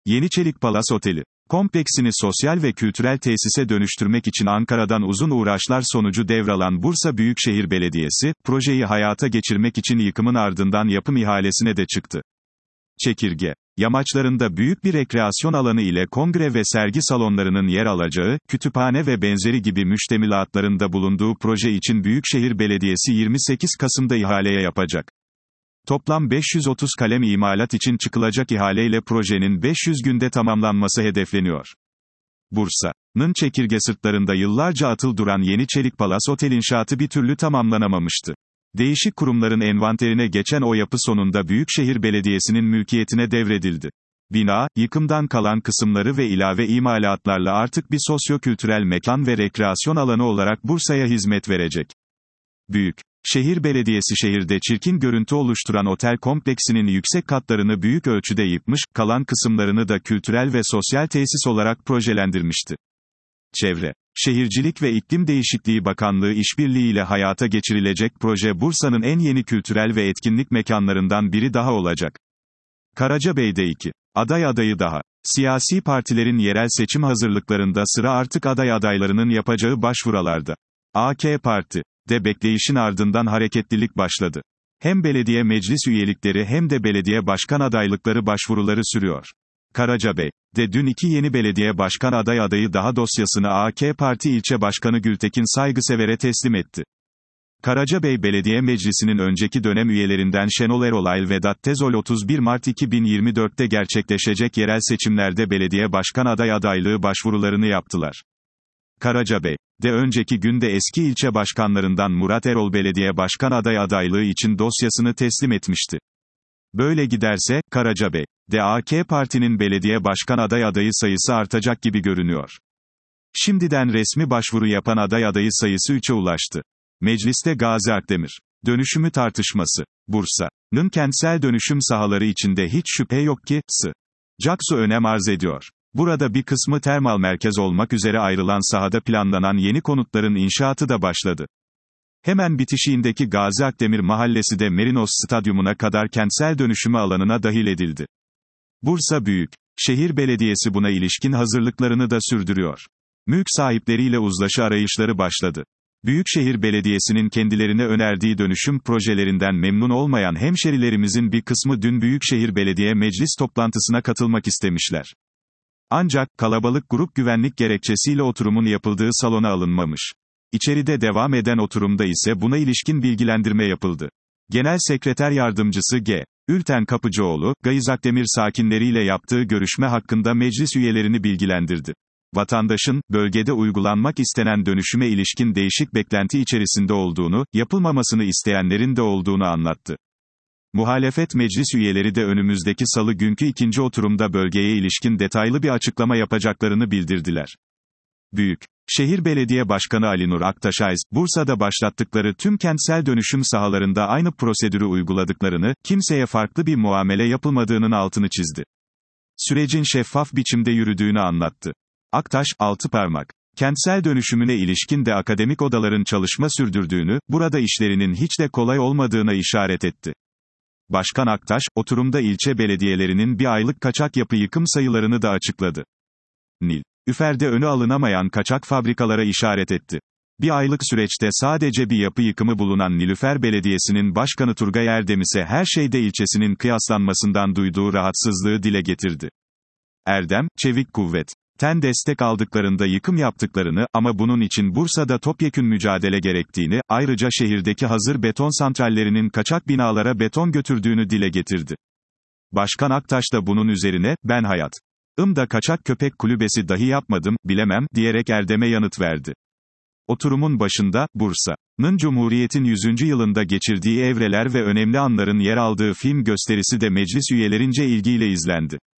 Yeniçelik Palas Oteli kompleksini sosyal ve kültürel tesise dönüştürmek için Ankara'dan uzun uğraşlar sonucu devralan Bursa Büyükşehir Belediyesi, projeyi hayata geçirmek için yıkımın ardından yapım ihalesine de çıktı. Çekirge yamaçlarında büyük bir rekreasyon alanı ile kongre ve sergi salonlarının yer alacağı, kütüphane ve benzeri gibi müştemilatların da bulunduğu proje için Büyükşehir Belediyesi 28 Kasım'da ihaleye yapacak. Toplam 530 kalem imalat için çıkılacak ihaleyle projenin 500 günde tamamlanması hedefleniyor. Bursa'nın Çekirge sırtlarında yıllarca atıl duran Yeniçelik Palas Otel inşaatı bir türlü tamamlanamamıştı. Değişik kurumların envanterine geçen o yapı sonunda Büyükşehir Belediyesi'nin mülkiyetine devredildi. Bina, yıkımdan kalan kısımları ve ilave imalatlarla artık bir sosyo-kültürel mekan ve rekreasyon alanı olarak Bursa'ya hizmet verecek. Büyükşehir Belediyesi şehirde çirkin görüntü oluşturan otel kompleksinin yüksek katlarını büyük ölçüde yıkmış, kalan kısımlarını da kültürel ve sosyal tesis olarak projelendirmişti. Çevre, Şehircilik ve İklim Değişikliği Bakanlığı işbirliğiyle hayata geçirilecek proje Bursa'nın en yeni kültürel ve etkinlik mekanlarından biri daha olacak. Karacabey'de 2 aday adayı daha. Siyasi partilerin yerel seçim hazırlıklarında sıra artık aday adaylarının yapacağı başvurularda. AK Parti de bekleyişin ardından hareketlilik başladı. Hem belediye meclis üyelikleri hem de belediye başkan adaylıkları başvuruları sürüyor. Karacabey'de dün 2 yeni belediye başkan adayı daha dosyasını AK Parti ilçe başkanı Gültekin Saygısever'e teslim etti. Karacabey Belediye Meclisi'nin önceki dönem üyelerinden Şenol Erolay ve Vedat Tezol 31 Mart 2024'te gerçekleşecek yerel seçimlerde belediye başkan adaylığı başvurularını yaptılar. Karacabey'de önceki günde eski ilçe başkanlarından Murat Erol belediye başkan adaylığı için dosyasını teslim etmişti. Böyle giderse, Karacabey'de AK Parti'nin belediye başkan adayı sayısı artacak gibi görünüyor. Şimdiden resmi başvuru yapan adayı sayısı 3'e ulaştı. Mecliste Gazi Akdemir dönüşümü tartışması. Bursa'nın kentsel dönüşüm sahaları içinde hiç şüphe yok ki, sıcak su önem arz ediyor. Burada bir kısmı termal merkez olmak üzere ayrılan sahada planlanan yeni konutların inşaatı da başladı. Hemen bitişiğindeki Gazi Akdemir mahallesi de Merinos Stadyumuna kadar kentsel dönüşümü alanına dahil edildi. Bursa Büyükşehir Belediyesi buna ilişkin hazırlıklarını da sürdürüyor. Mülk sahipleriyle uzlaşı arayışları başladı. Büyükşehir Belediyesi'nin kendilerine önerdiği dönüşüm projelerinden memnun olmayan hemşerilerimizin bir kısmı dün Büyükşehir Belediye Meclis toplantısına katılmak istemişler. Ancak, kalabalık grup güvenlik gerekçesiyle oturumun yapıldığı salona alınmamış. İçeride devam eden oturumda ise buna ilişkin bilgilendirme yapıldı. Genel Sekreter Yardımcısı G. Ülten Kapıcıoğlu, Gazi Akdemir sakinleriyle yaptığı görüşme hakkında meclis üyelerini bilgilendirdi. Vatandaşın, bölgede uygulanmak istenen dönüşüme ilişkin değişik beklenti içerisinde olduğunu, yapılmamasını isteyenlerin de olduğunu anlattı. Muhalefet meclis üyeleri de önümüzdeki salı günkü ikinci oturumda bölgeye ilişkin detaylı bir açıklama yapacaklarını bildirdiler. Büyükşehir Belediye Başkanı Ali Nur Aktaşayz, Bursa'da başlattıkları tüm kentsel dönüşüm sahalarında aynı prosedürü uyguladıklarını, kimseye farklı bir muamele yapılmadığının altını çizdi. Sürecin şeffaf biçimde yürüdüğünü anlattı. Aktaş, Altıparmak kentsel dönüşümüne ilişkin de akademik odaların çalışma sürdürdüğünü, burada işlerinin hiç de kolay olmadığına işaret etti. Başkan Aktaş, oturumda ilçe belediyelerinin bir aylık kaçak yapı yıkım sayılarını da açıkladı. Nilüfer'de önü alınamayan kaçak fabrikalara işaret etti. Bir aylık süreçte sadece bir yapı yıkımı bulunan Nilüfer Belediyesi'nin başkanı Turgay Erdem ise her şeyde ilçesinin kıyaslanmasından duyduğu rahatsızlığı dile getirdi. Erdem, Çevik Kuvvet'ten destek aldıklarında yıkım yaptıklarını ama bunun için Bursa'da topyekün mücadele gerektiğini, ayrıca şehirdeki hazır beton santrallerinin kaçak binalara beton götürdüğünü dile getirdi. Başkan Aktaş da bunun üzerine, ben hayatımda kaçak köpek kulübesi dahi yapmadım, bilemem, diyerek Erdem'e yanıt verdi. Oturumun başında, Bursa'nın Cumhuriyet'in 100. yılında geçirdiği evreler ve önemli anların yer aldığı film gösterisi de meclis üyelerince ilgiyle izlendi.